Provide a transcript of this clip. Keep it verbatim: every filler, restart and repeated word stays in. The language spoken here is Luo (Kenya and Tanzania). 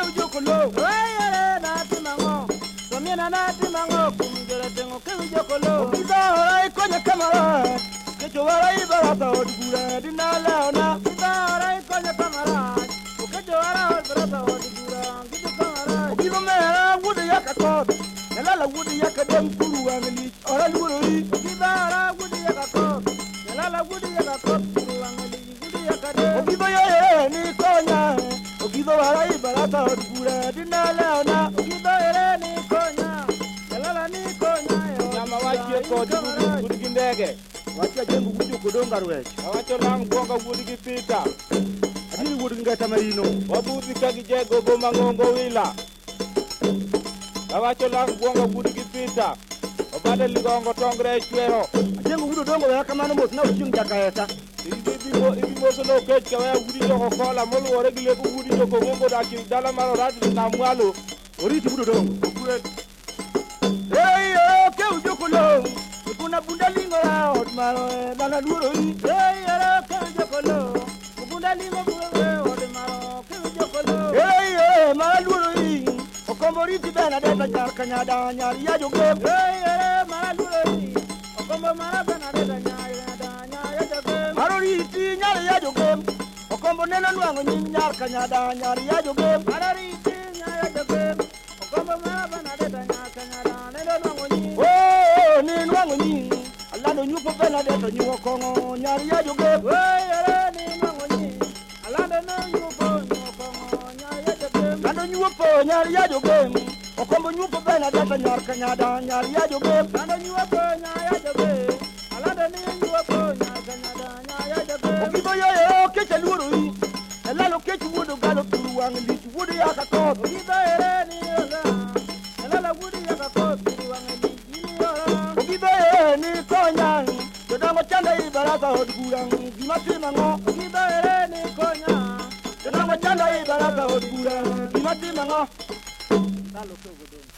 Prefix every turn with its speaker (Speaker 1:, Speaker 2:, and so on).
Speaker 1: ujokolo. Weyere na timango. Somina na timango. Kumjere tengo ke ujokolo. Okido ora ikoje kamara. Kejo ora ibarata odugura dinala ona. Okido ora ikoje kamara. Kejo ora ibarata odugura gijo kamara. Okido mera wudu yakakot. Yalala wudu yakadem kuru angeli. Ora luroi. Okido ora wudu yakakot. Yalala wudu yakakot kuru angeli. Ogido yere ni konya, ogido wara ibarata odugura dinala ona. Ogido yere ni konya, yalala ni konya. Nyama wache ko dugudi ndege. Wache jengu buju kudonga rwech. Wache lang bonga wudi gi pita. Adini wudi ngata marino. Wabubi kagi jego go mangongo wila. Wache lang bonga wudi gi pita. Obade ligongo tongre chwero. Jengu wudu dongo ya kamano mos na uchung jakaeta. Ibo ibo so no kech ka ya wudi ko kola mol wore gi le wudi ko mongo da ki dala maro radi na mwalo ori ti budo dongo kure hey yo ke ujokolo kuna bunda lingo la hot maro bana duro yi hey yo ke ujokolo bunda lingo buwe hot maro ke ujokolo hey yo mara duro yi okombori ti bana de ta jar kanyada nyar ya joge hey yo mara duro yi okombo mara bana de ta nyar Maroriti nyar ya jogem okombo nena nwango nyin nyar kanyada nyar ya jogem Maroriti nyar ya jogem okombo maba na deta nyar kanyada nena nwango nyin oh ni nwango nyin alado nyupo bena deta nyuwo kongo nyar ya jogem hey yere ni nwango nyin alado no nyupo nyuwo kongo nyar ya jogem alado nyupo nyar ya jogem okombo nyupo bena deta nyar kanyada nyar ya jogem alado nyupo nyar ya jogem alado ni nyupo nyar kanyada Ogido yere keche lurui Elalo keche wudu galo turu wangli Wudu yaka kot Ogido yere ni yola Elala wudu yaka kot turu wangli Ogido yere ni konya Jodango chanda ibarata hodgurang Gimati mango Ogido yere ni konya Jodango chanda ibarata hodgurang Gimati mango Lalo keche